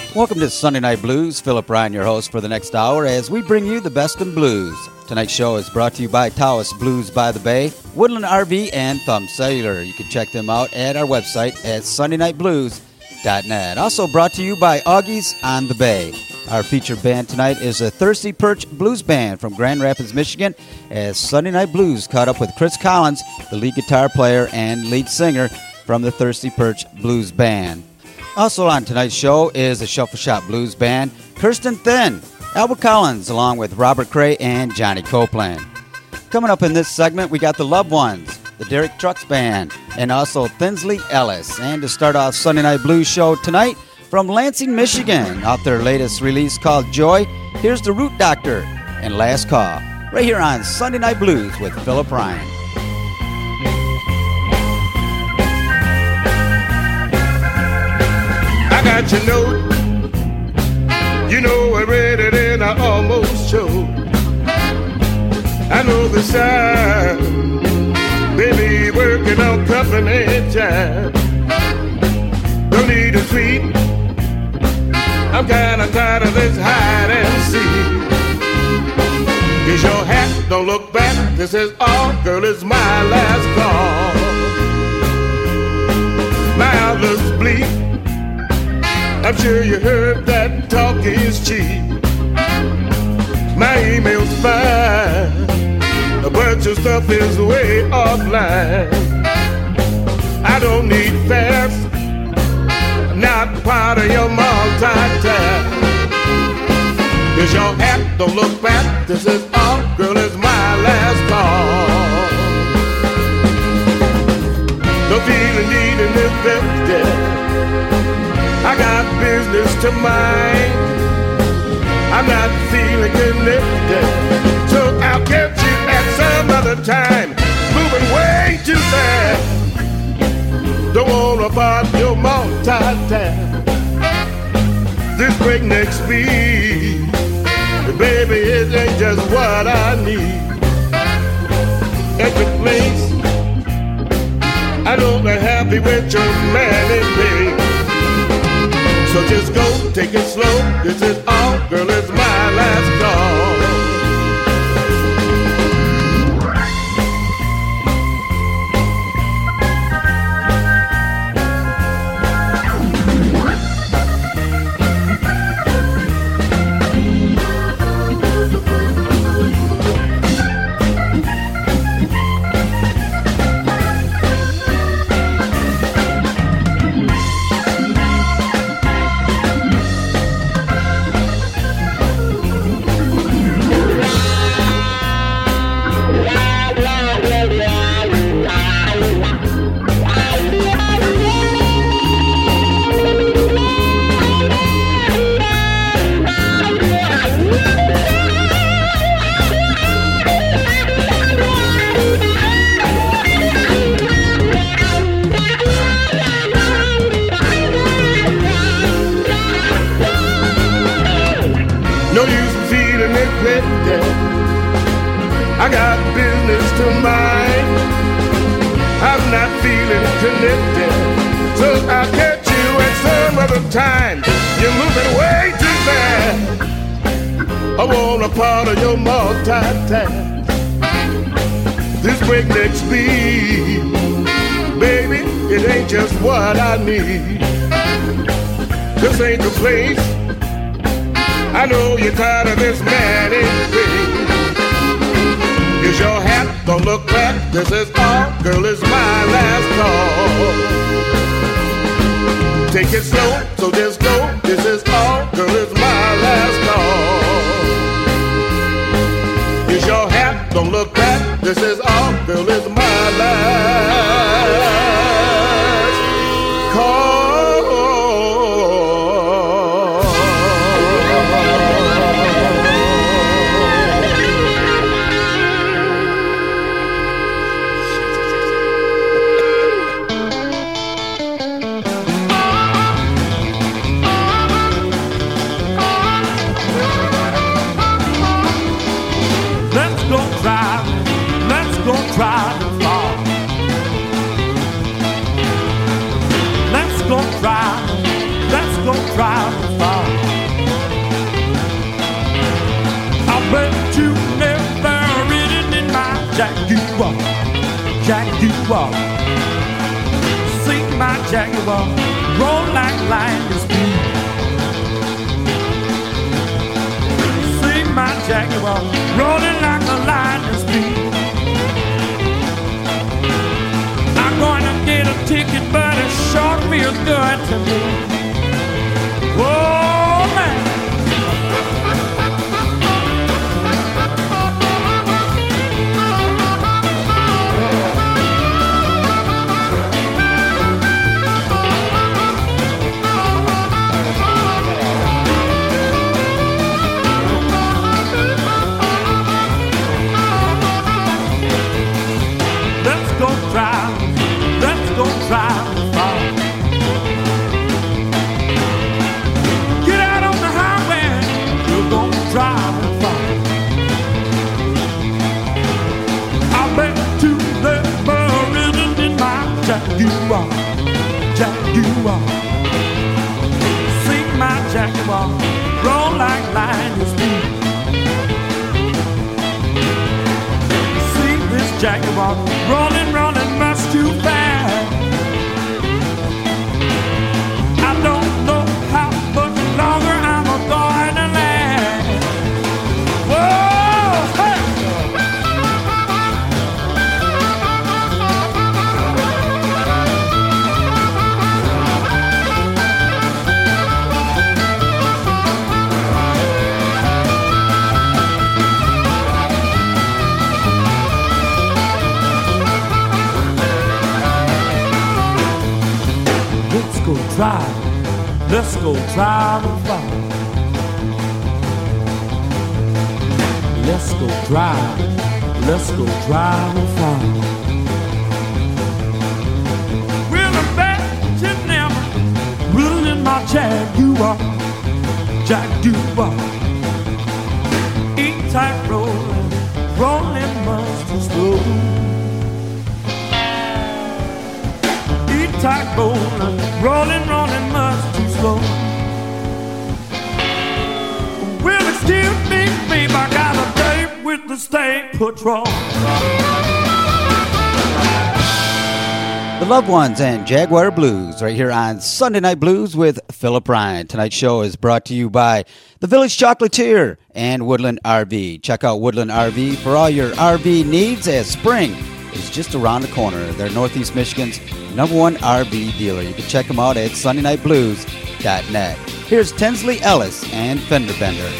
Welcome to Sunday Night Blues. Philip Ryan, your host for the next hour, as we bring you the best in blues. Tonight's show is brought to you by Taos Blues by the Bay, Woodland RV, and Thumb Cellular. You can check them out at our website at sundaynightblues.net. Also brought to you by Augie's on the Bay. Our featured band tonight is the Thirsty Perch Blues Band from Grand Rapids, Michigan, as Sunday Night Blues caught up with Chris Collins, the lead guitar player and lead singer from the Thirsty Perch Blues Band. Also on tonight's show is the Shuffle Shop Blues Band, Kirsten Thin, Albert Collins, along with Robert Cray and Johnny Copeland. Coming up in this segment, we got the Loved Ones, the Derek Trucks Band, and also Thinsley Ellis. And to start off Sunday Night Blues show tonight, from Lansing, Michigan, off their latest release called Joy, here's the Root Doctor and Last Call, right here on Sunday Night Blues with Philip Ryan. I got your note, you know I read it and I almost choked. I know the sign, baby, working on company time. Don't need a tweet, I'm kinda tired of this hide and seek. Is your hat, don't look back, this is all, girl, it's my last call. My outlook's bleak, I'm sure you heard that talk is cheap. My email's fine, but your stuff is way offline. I don't need fast, not part of your multitask. Is your hat, don't look back, this is all, girl, it's my last call. No feeling needing this empty, I got business to mind, I'm not feeling connected, so I'll catch you at some other time. Moving way too fast, don't wanna part your multitask. This breakneck speed, baby, it ain't just what I need. At the place, I know they're happy with your manic babe. So just go, take it slow, this is all, girl, it's my last call. I got business to mind, I'm not feeling connected, so I'll catch you at some other time. You're moving way too fast, I want a part of your multitask. This breakneck speed, baby, it ain't just what I need. This ain't the place, I know you're tired of this manic thing. Is your hat, don't look back, this is all, girl, it's my last call. Take it slow, so just go, this is all, girl, it's my last call. Is your hat, don't look back, this is all, girl, it's my last call. Let's go drive travel far. I bet you never ridden in my Jaguar, Jaguar. See my Jaguar roll like lightning speed. See my Jaguar rolling like a lightning speed. I'm gonna get a ticket, but it sure feels good to me. Whoa, man. Let's go drive far. Get out on the highway, we're gonna drive far. I bet you never ridden in my Jaguar, Jaguar. See my Jaguar roll like lightning speed. See this Jaguar rolling, rolling much too fast. I don't know how much longer I'm going to last. Whoa, hey! Let's go drive far. Let's go drive far. Well, I bet you never ruling my Jaguar, Jaguar. E-type rolling much too slow. E-type rolling much too slow. Well, excuse me, babe, I got a date with the state patrol. The Loved Ones and Jaguar Blues right here on Sunday Night Blues with Philip Ryan. Tonight's show is brought to you by the Village Chocolatier and Woodland RV. Check out Woodland RV for all your RV needs as spring is just around the corner. They're Northeast Michigan's #1 RV dealer. You can check them out at SundayNightBlues.net. Here's Tinsley Ellis and Fender Bender.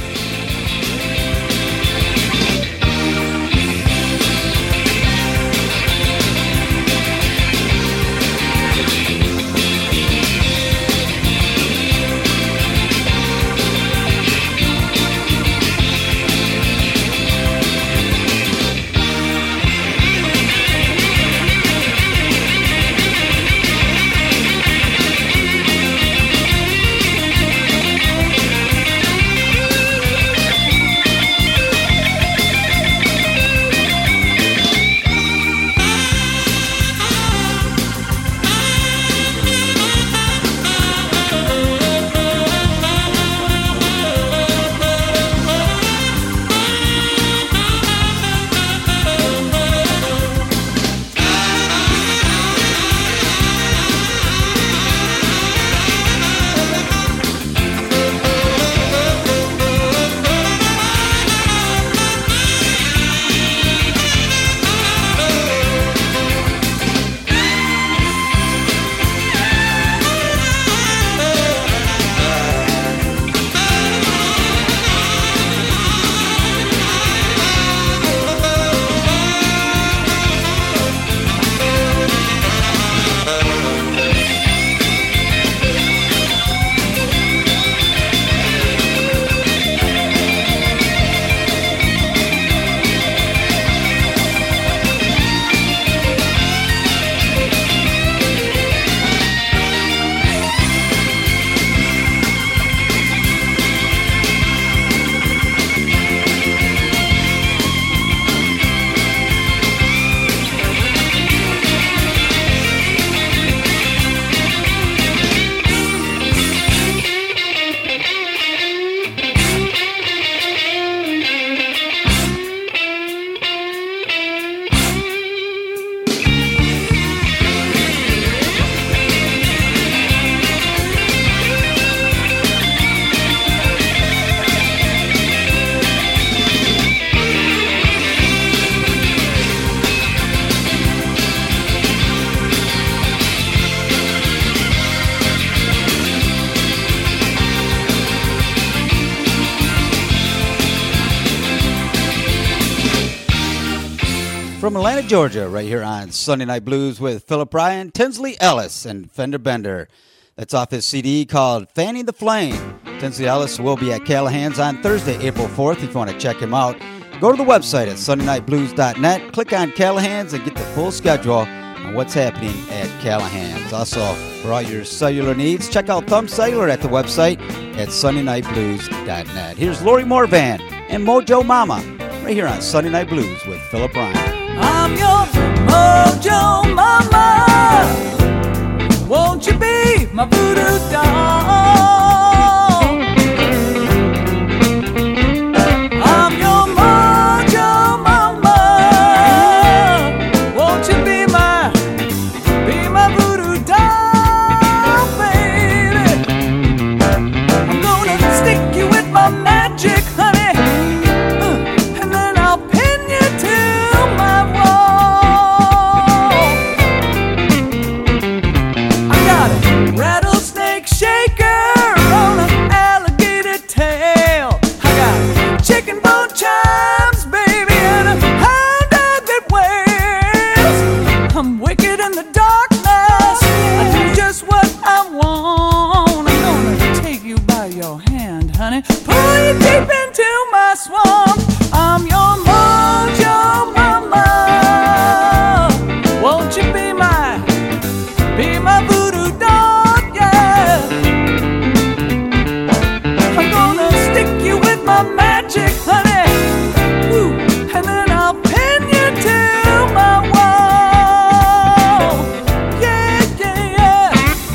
from Atlanta, Georgia, right here on Sunday Night Blues with Philip Ryan, Tinsley Ellis, and Fender Bender. That's off his CD called Fanning the Flame. Tinsley Ellis will be at Callahan's on Thursday, April 4th. If you want to check him out, go to the website at sundaynightblues.net, click on Callahan's, and get the full schedule on what's happening at Callahan's. Also, for all your cellular needs, check out Thumb Cellular at the website at sundaynightblues.net. Here's Lori Morvan and Mojo Mama right here on Sunday Night Blues with Philip Ryan. I'm your Mojo Mama. Won't you be my voodoo doll? I'm your Mojo Mama. Won't you be my voodoo doll, baby? I'm gonna stick you with my magic, honey, and then I'll pin you to my wall. I got a rattlesnake shaker on an alligator tail. I got chicken bone chimes, baby, and a hound dog that wails. I'm wicked in the darkness. I do just what I want. I'm gonna take you by your hand, honey, pull you deep into my swamp. I'm your Mojo Mama. Won't you be my voodoo dog, yeah. I'm gonna stick you with my magic, honey, woo, and then I'll pin you to my wall. Yeah, yeah, yeah.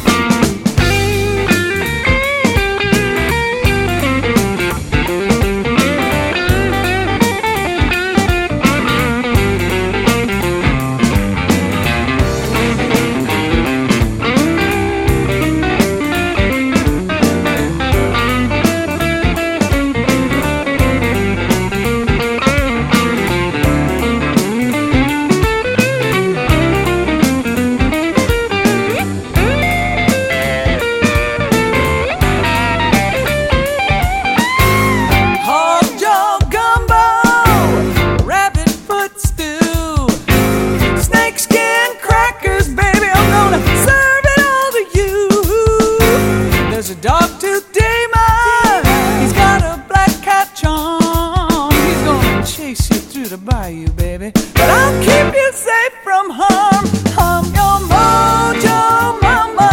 Hog jaw gumbo, rabbit foot stew, snakeskin crackers, baby, I'm gonna serve it all to you. There's a dog-toothed demon, he's got a black cat charm. He's gonna chase you through the bayou, baby, but I'll keep you safe from harm. I'm your Mojo Mama.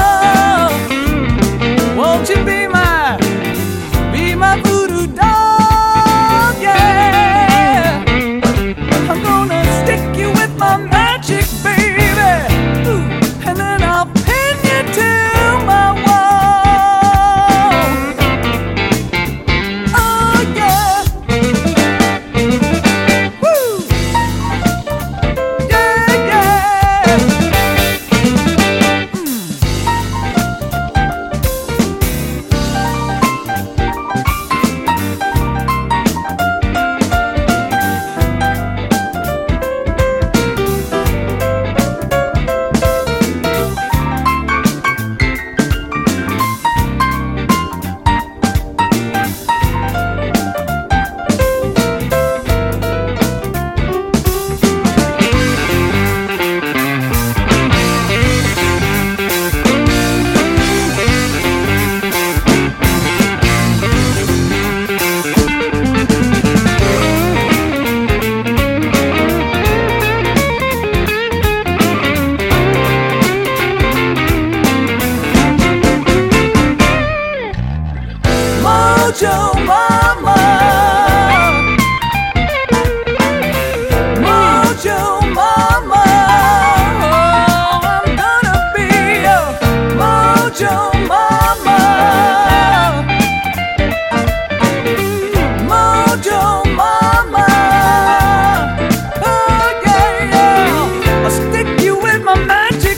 Won't you be my voodoo dog, yeah. I'm gonna stick you with my magic, baby, ooh, and then I'll pin you to my wall. Oh yeah, woo, yeah, yeah. Mojo Mama. Mojo Mama. Oh, I'm gonna be your Mojo Mama. Mojo Mama. Oh yeah, yeah. I'll stick you with my magic,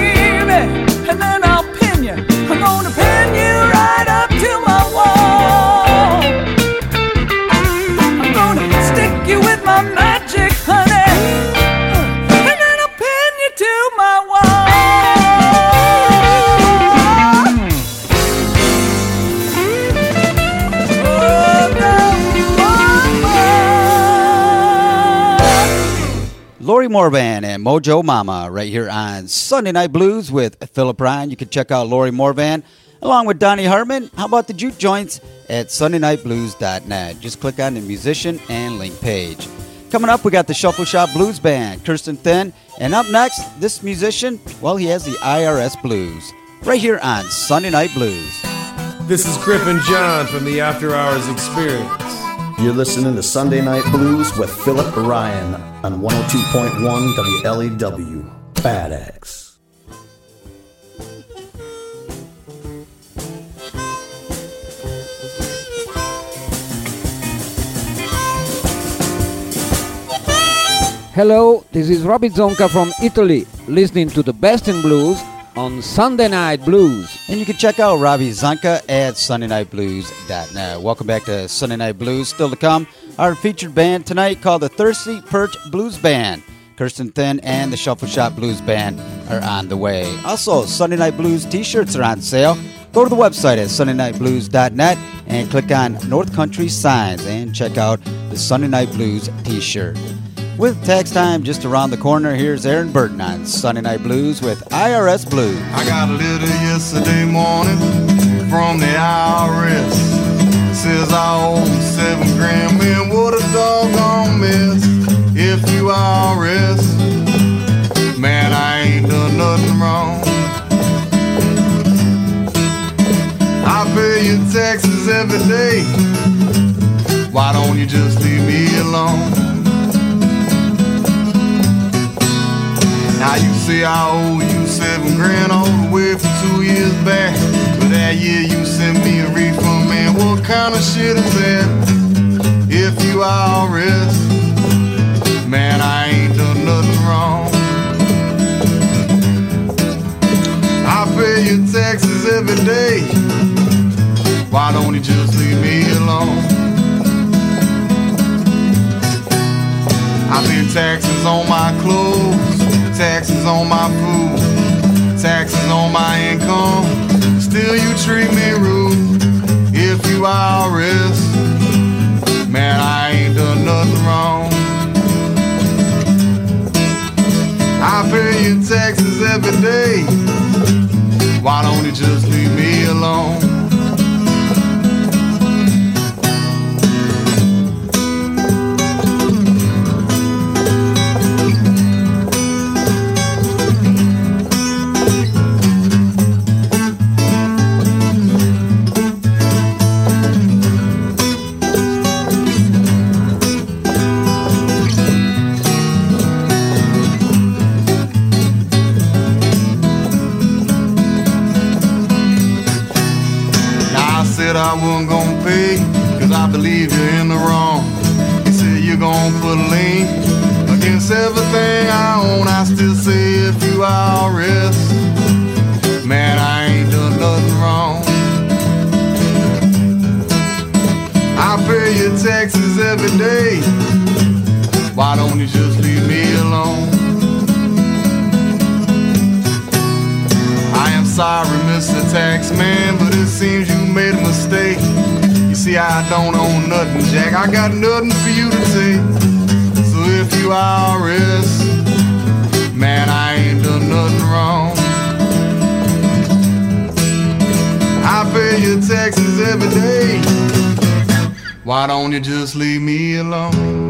baby, and then I'll pin you. I'm gonna pin you right up to my wall. Lori Morvan and Mojo Mama right here on Sunday Night Blues with Philip Ryan. You can check out Lori Morvan along with Donnie Hartman. How about the juke joints at SundayNightBlues.net? Just click on the musician and link page. Coming up, we got the Shuffle Shop Blues Band, Kirsten Thin. And up next, this musician, well, he has the IRS Blues right here on Sunday Night Blues. This is Griffin John from the After Hours Experience. You're listening to Sunday Night Blues with Philip Ryan on 102.1 WLEW, Bad X. Hello, this is Robbie Zonka from Italy, listening to the best in blues on Sunday Night Blues. And you can check out Robbie Zonka at SundayNightBlues.net. Welcome back to Sunday Night Blues. Still to come, our featured band tonight called the Thirsty Perch Blues Band. Kirsten Thin and the Shuffle Shop Blues Band are on the way. Also, Sunday Night Blues t-shirts are on sale. Go to the website at SundayNightBlues.net and click on North Country Signs and check out the Sunday Night Blues t-shirt. With tax time just around the corner, here's Aaron Burton on Sunday Night Blues with IRS Blues. I got a letter yesterday morning from the IRS. Says I owe $7,000, man, what a doggone mess. If you IRS, man, I ain't done nothing wrong. I pay your taxes every day. Why don't you just leave me alone? Now you say I owe you $7,000 all the way from 2 years back. But that year you sent me a refund, man. What kind of shit is that? If you IRS, man, I ain't done nothing wrong. I pay your taxes every day. Why don't you just leave me alone? I pay taxes on my clothes, taxes on my food, taxes on my income. Still you treat me rude. If you IRS, man, I ain't done nothing wrong. I pay your taxes every day. Why don't you just leave me alone? I wasn't gonna pay, cause I believe you're in the wrong. You said you're gonna put a lien against everything I own. I still say if you IRS, man, I ain't done nothing wrong. I pay your taxes every day. Why don't you just leave me alone? I am sorry, Mr. Taxman, but it seems you made a mistake. You see, I don't own nothing, Jack. I got nothing for you to take. So if you IRS, man, I ain't done nothing wrong. I pay your taxes every day. Why don't you just leave me alone?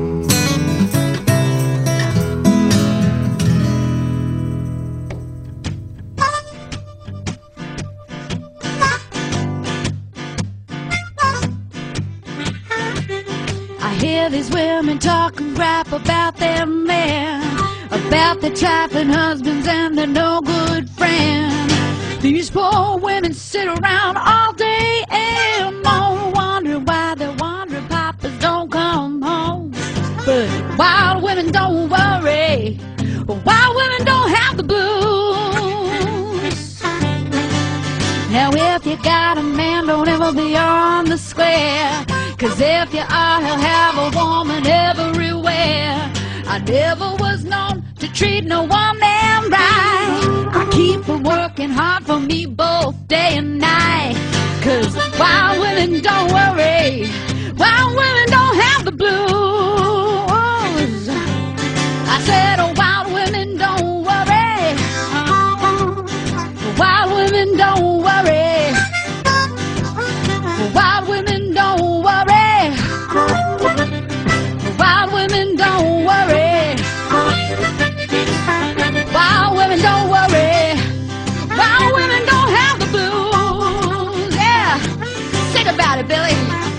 These women talking crap about their men, about their trifling husbands and their no good friend. These poor women sit around all day and moan, wonder why their wandering papas don't come home. But wild women don't worry, wild women don't have the blues. Now if you got a man, don't ever be on the square, cause if you are, he'll have a woman everywhere. I never was known to treat no one man right. I keep her working hard for me both day and night. Cause wild women don't worry, wild women don't have the blues. I said, oh, wild Billy.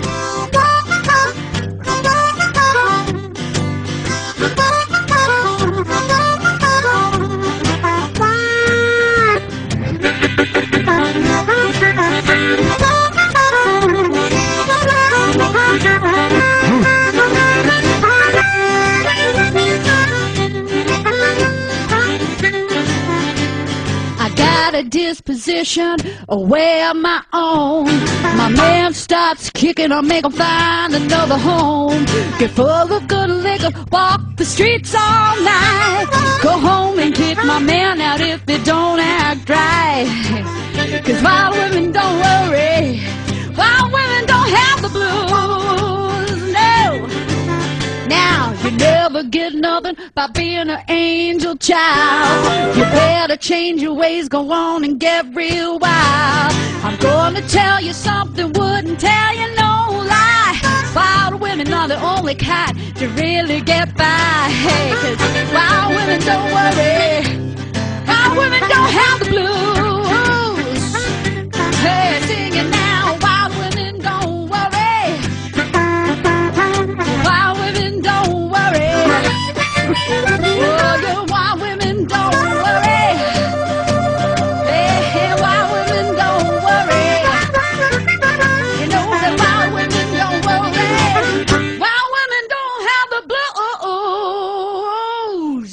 A disposition away of my own. My man starts kicking, I make him find another home. Get full of good liquor, walk the streets all night. Go home and kick my man out if they don't act right. Cause wild women don't worry, wild women don't have the blues, no. Now, you never get nothing by being an angel child. You better change your ways, go on and get real wild. I'm gonna tell you something, wouldn't tell you no lie. Wild women are the only kind to really get by. Hey, 'cause wild women don't worry, wild women don't have the blues. Hey, sing it now, wild women don't worry, wild women don't worry. Oh, the wild women don't worry. Hey, wild women don't worry. You know that wild women don't worry. Wild women don't have the blues.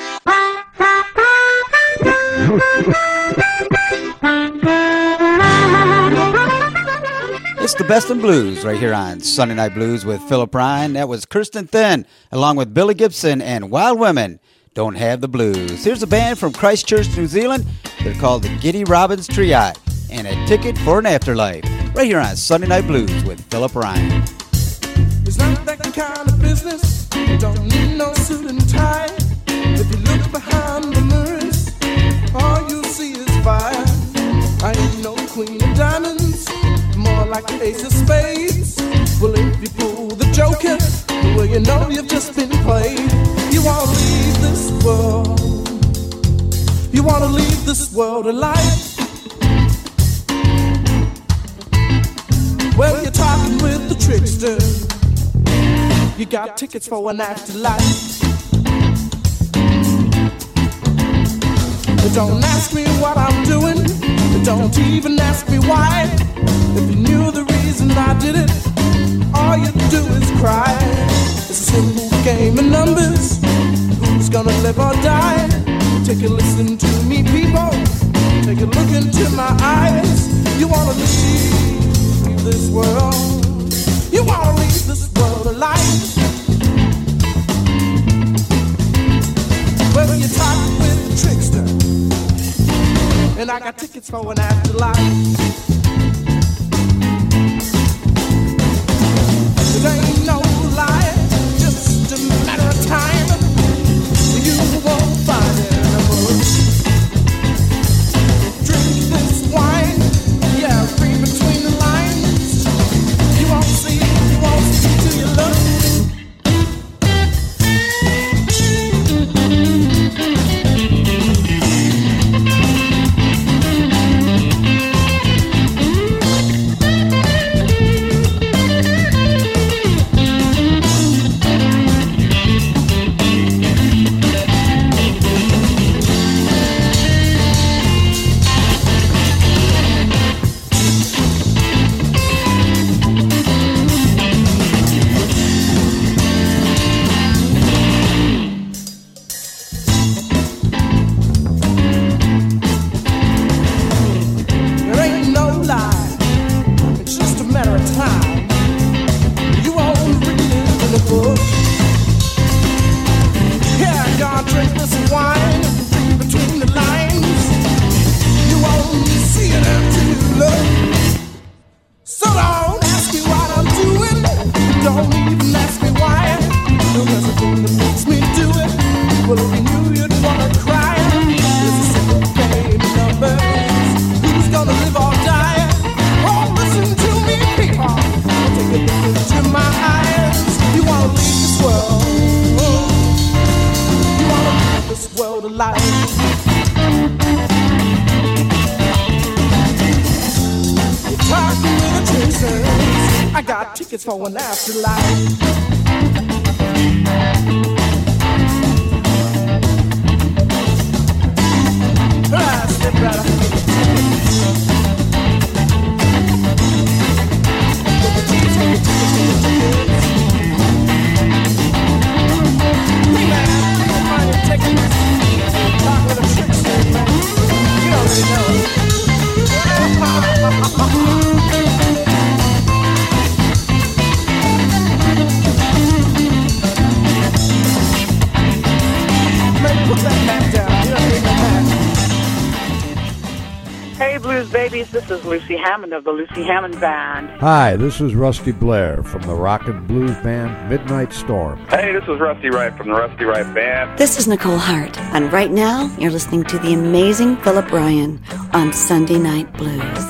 It's the best in blues right here on Sunday Night Blues with Philip Ryan. That was Kirsten Thin, along with Billy Gibson and Wild Women Don't Have the Blues. Here's a band from Christchurch, New Zealand. They're called the Giddy Robbins Triad, and A Ticket for an Afterlife. Right here on Sunday Night Blues with Philip Ryan. It's not that kind of business. You don't need no suit and tie. If you look behind the mirrors, all you see is fire. I ain't no queen of diamonds, more like the ace of spades. Well, if you pull the joker, well, you know you've just been played. You wanna leave this world, you wanna leave this world alive. Well, you're talking with the trickster, you got tickets for an afterlife. But don't ask me what I'm doing, don't even ask me why. If you knew the reason I did it, all you do is cry. It's a simple game of numbers, who's gonna live or die? Take a listen to me, people, take a look into my eyes. You wanna leave this world, you wanna leave this world alive. Well, you're talking with the trickster, and I got tickets for an afterlife. It ain't no lie, just a matter of time. You won't find it anymore. Drink this wine, yeah, read between the lines. You won't see till you look. chasers. I got tickets for an afterlife. Step right up. Hey, Blues Babies, this is Lucy Hammond of the Lucy Hammond Band. Hi, this is Rusty Blair from the Rock and Blues Band Midnight Storm. Hey, this is Rusty Wright from the Rusty Wright Band. This is Nicole Hart, and right now you're listening to the amazing Philip Ryan on Sunday Night Blues.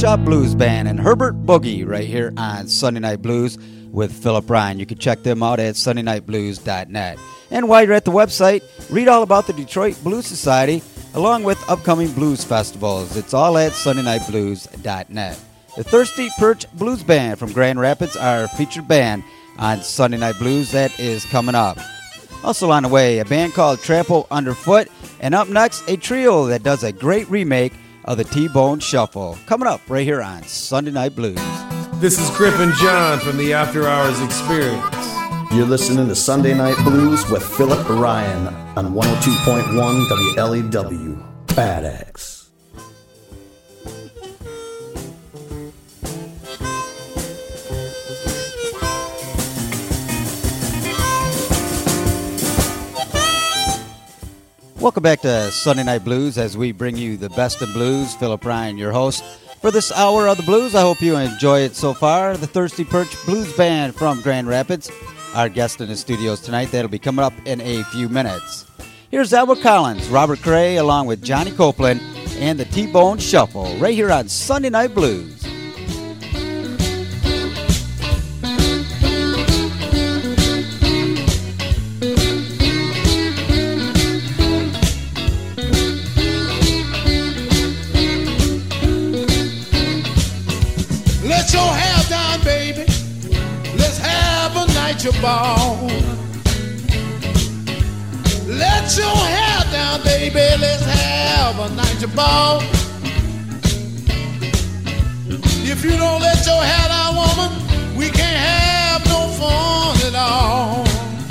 Shop Blues Band and Herbert Boogie right here on Sunday Night Blues with Philip Ryan. You can check them out at sundaynightblues.net. And while you're at the website, read all about the Detroit Blues Society along with upcoming blues festivals. It's all at sundaynightblues.net. The Thirsty Perch Blues Band from Grand Rapids, our featured band on Sunday Night Blues, that is coming up. Also on the way, a band called Trample Underfoot, and up next, a trio that does a great remake of the T-Bone Shuffle. Coming up right here on Sunday Night Blues. This is Griffin John from the After Hours Experience. You're listening to Sunday Night Blues with Philip Ryan on 102.1 WLEW. Bad X. Welcome back to Sunday Night Blues as we bring you the best in blues. Philip Ryan, your host for this hour of the blues. I hope you enjoy it so far. The Thirsty Perch Blues Band from Grand Rapids, our guest in the studios tonight. That'll be coming up in a few minutes. Here's Albert Collins, Robert Cray, along with Johnny Copeland and the T-Bone Shuffle right here on Sunday Night Blues. Let your hair down, baby. Let's have a night your ball. Let your hair down, baby. Let's have a night your ball. If you don't let your hair down, woman, we can't have no fun at all.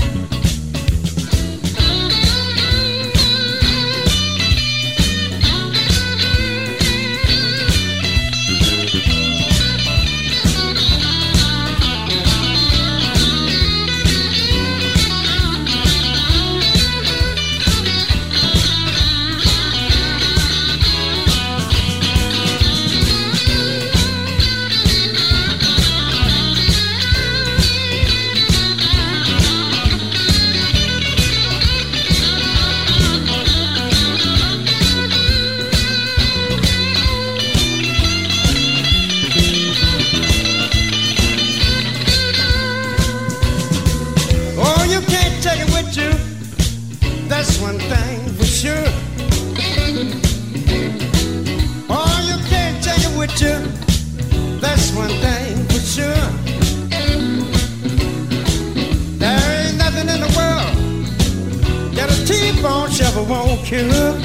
That's one thing for sure. Oh, you can't take it with you. That's one thing for sure. There ain't nothing in the world that a T-Bone Shuffle won't cure.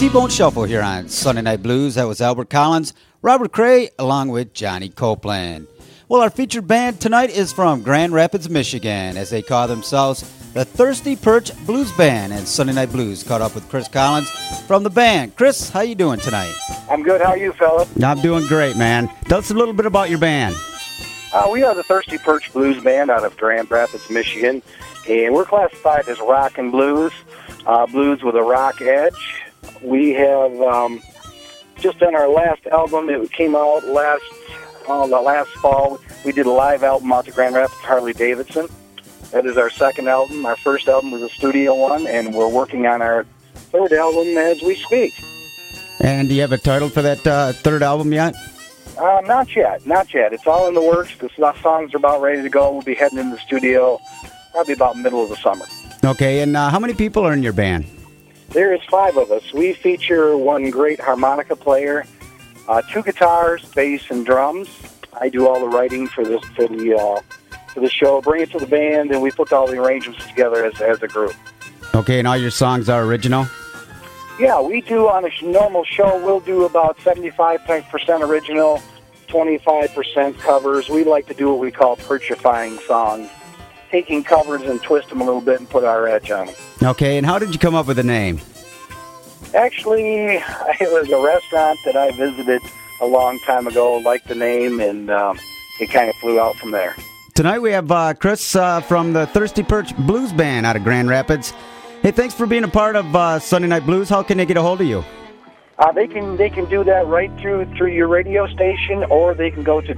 T-Bone Shuffle here on Sunday Night Blues. That was Albert Collins, Robert Cray, along with Johnny Copeland. Well, our featured band tonight is from Grand Rapids, Michigan, as they call themselves the Thirsty Perch Blues Band. And Sunday Night Blues caught up with Chris Collins from the band. Chris, how you doing tonight? I'm good. How are you, fella? I'm doing great, man. Tell us a little bit about your band. We are the Thirsty Perch Blues Band out of Grand Rapids, Michigan, and we're classified as rock and blues, blues with a rock edge. We have just done our last album. It came out last fall. We did a live album out to Grand Rapids Harley Davidson. That is our second album. Our first album was a studio one, and we're working on our third album as we speak. And do you have a title for that third album yet? Not yet. It's all in the works. The songs are about ready to go. We'll be heading in the studio probably about middle of the summer. Okay, and how many people are in your band? There is 5 of us. We feature one great harmonica player, 2 guitars, bass, and drums. I do all the writing for the show, bring it to the band, and we put all the arrangements together as a group. Okay, and all your songs are original? Yeah, we do on a normal show, we'll do about 75% original, 25% covers. We like to do what we call perchifying songs, taking covers and twist them a little bit and put our edge on them. Okay, and how did you come up with the name? Actually, it was a restaurant that I visited a long time ago, liked the name, and it kind of flew out from there. Tonight we have Chris from the Thirsty Perch Blues Band out of Grand Rapids. Hey, thanks for being a part of Sunday Night Blues. How can they get a hold of you? They can do that right through your radio station, or they can go to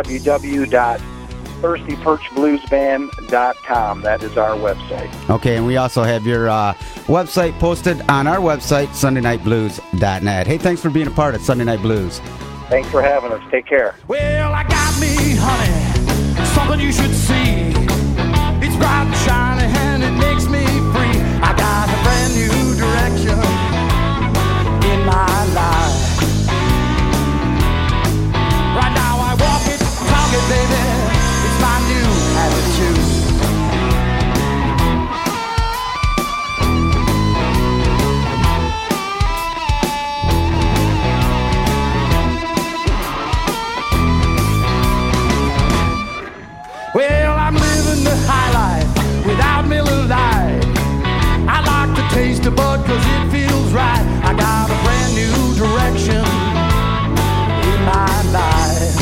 www.thirstyperchbluesband.com. That is our website. Okay, and we also have your website posted on our website, sundaynightblues.net. Hey, thanks for being a part of Sunday Night Blues. Thanks for having us. Take care. Well, I got me, honey, something you should see. It's bright and shiny and it makes me free. I got a brand new direction in my life. Right now I walk it, talk it, baby. It's my new attitude. Well, I'm living the high life without Miller Lite. I like to taste the bud cause it feels right. I got a brand new direction in my life.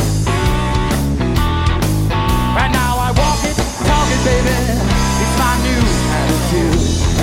Right now I walk it, talk it, baby. It's my new attitude.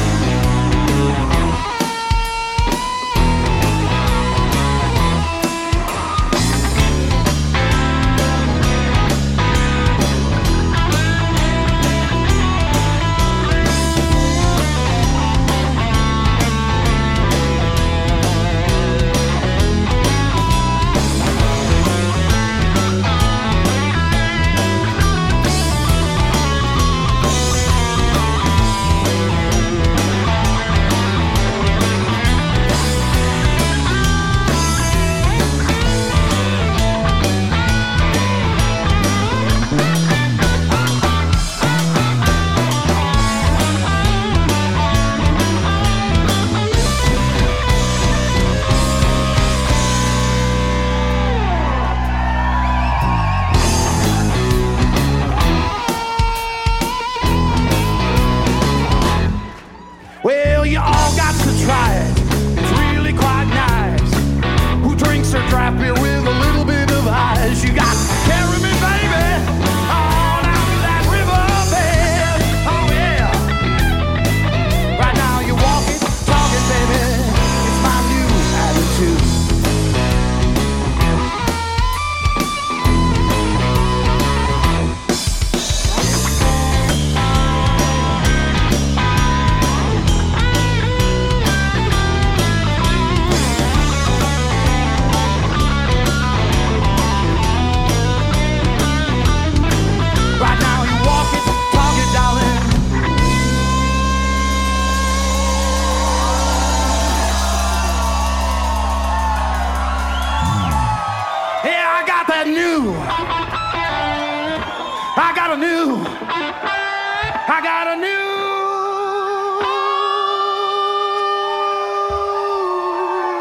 got a new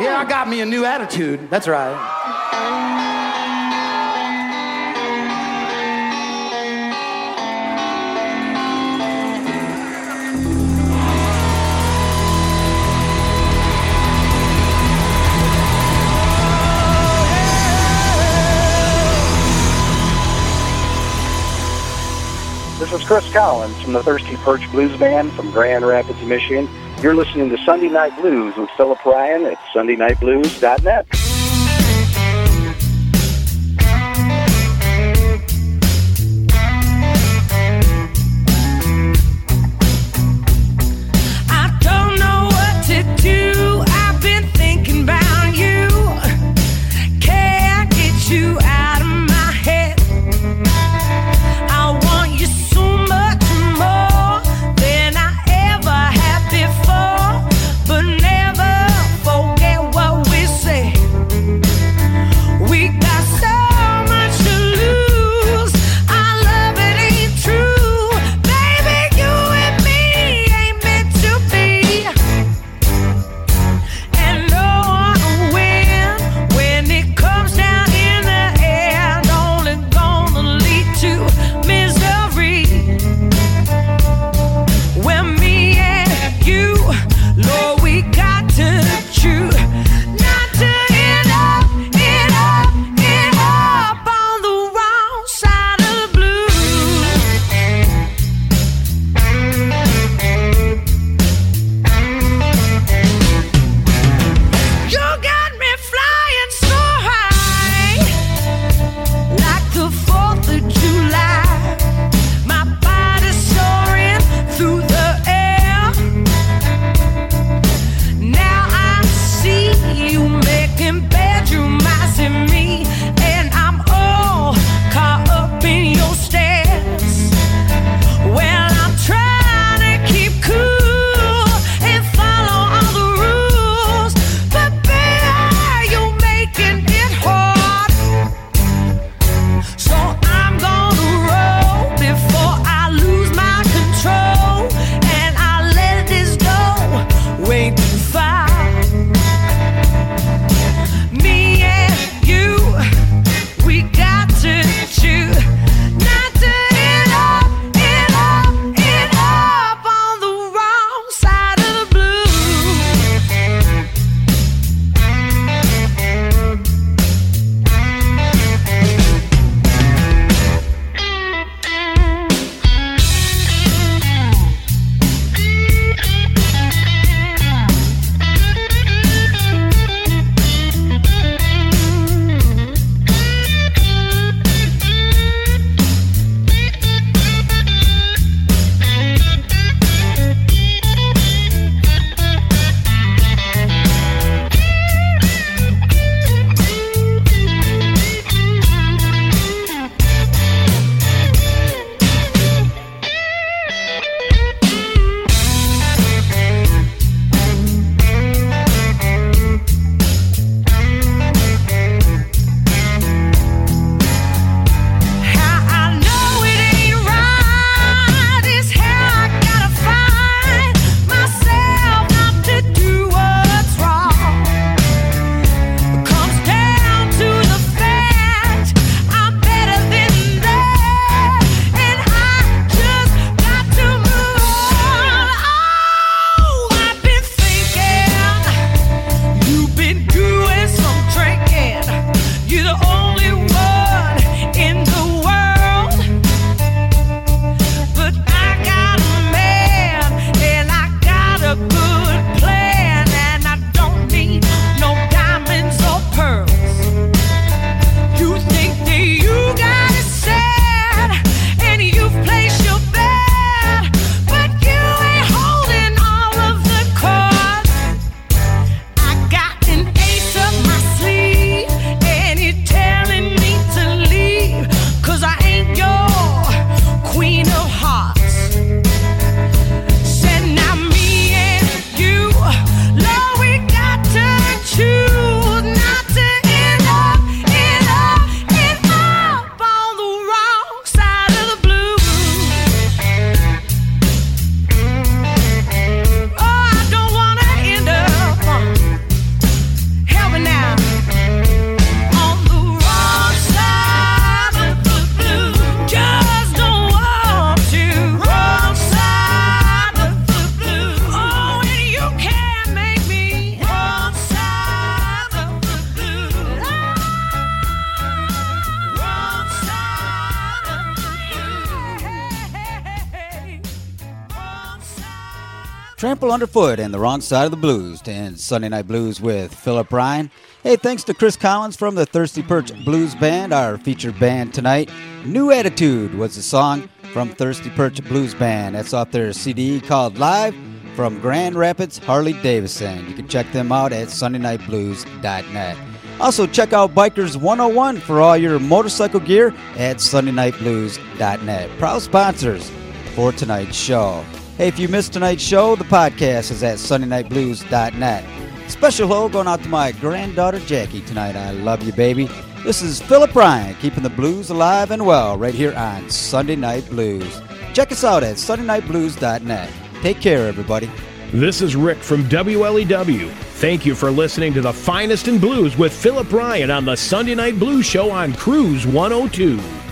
Yeah, I got me a new attitude. That's right. This is Chris Collins from the Thirsty Perch Blues Band from Grand Rapids, Michigan. You're listening to Sunday Night Blues with Philip Ryan at SundayNightBlues.net. I don't know what to do. I've been thinking about you. Can't get you out of my head. I want you so much more than I ever had before, but never forget what we said. Trample Underfoot and The Wrong Side of the Blues to end Sunday Night Blues with Philip Ryan. Hey, thanks to Chris Collins from the Thirsty Perch Blues Band, our featured band tonight. New Attitude was the song from Thirsty Perch Blues Band. That's off their CD called Live from Grand Rapids, Harley-Davidson. You can check them out at sundaynightblues.net. Also, check out Bikers 101 for all your motorcycle gear at sundaynightblues.net. Proud sponsors for tonight's show. Hey, if you missed tonight's show, the podcast is at sundaynightblues.net. Special hello going out to my granddaughter Jackie tonight. I love you, baby. This is Philip Ryan, keeping the blues alive and well right here on Sunday Night Blues. Check us out at sundaynightblues.net. Take care, everybody. This is Rick from WLEW. Thank you for listening to the finest in blues with Philip Ryan on the Sunday Night Blues Show on Cruise 102.